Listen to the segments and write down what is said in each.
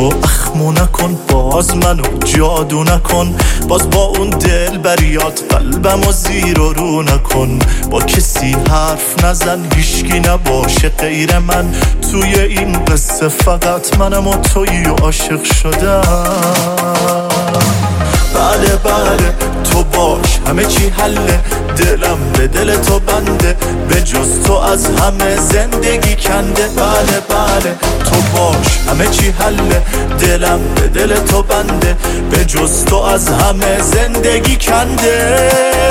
تو اخمو نکن، باز منو جادو نکن، باز با اون دل بریات قلبمو زیر و رو نکن. با کسی حرف نزن، هیشکی نباشه غیر من، توی این قصه فقط منم و تویی و عاشق شدم. بله بله تو باش، همه چی حله، دلم به دل تو بنده، به جز تو از همه زندگی کنده. بله بله تو باش، همه چی حله، دلم به دل تو بنده، به جز تو از همه زندگی کنده.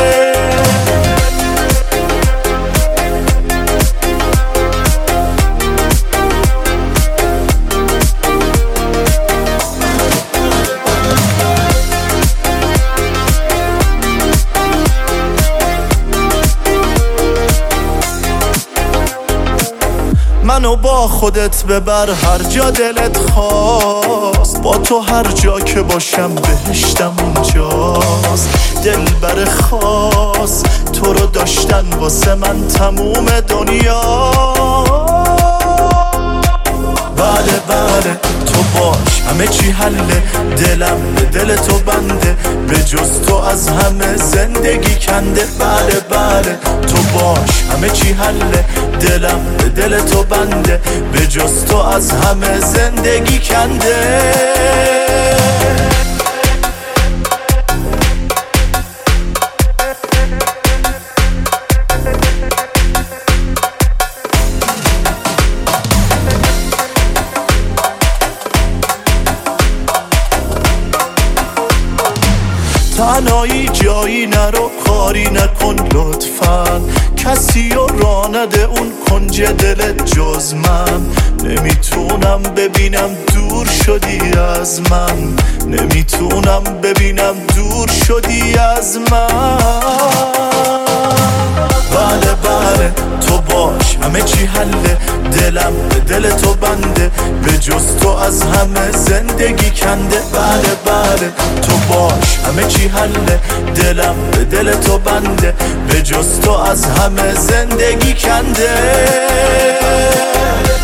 منو با خودت ببر هر جا دلت خواست، با تو هر جا که باشم بهشتم اونجاست. دلبر خاص تو رو داشتن واسه من تموم دنیا. بله بله تو باش، همه چی حله، دلم به دل تو بنده، به جز تو از همه زندگی کنده. بله بله تو باش، همه چی حله، دلم به دل تو بنده، به جز تو از همه زندگی کنده. تنهایی جایی نرو، کاری نکن لطفاً، کسی رو راه نده اون کنج دلت جز من. نمیتونم ببینم دور شدی از من، نمیتونم ببینم دور شدی از من. بله بله تو باش، همه چی حله، دلم به دل تو بنده، به جز تو از همه زندگی کنده. بله بله تو باش، همه چی حله، دلم به دل تو بنده، به جز تو از همه زندگی کنده.